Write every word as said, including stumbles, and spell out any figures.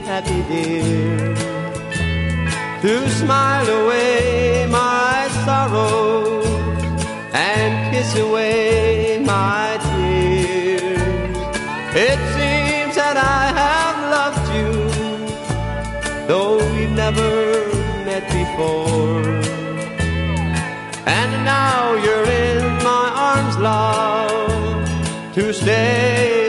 happy, dear, to smile away my sorrows and kiss away my tears. It seems that I have loved you, though we've never met before. And now you're in my arms, love, to stay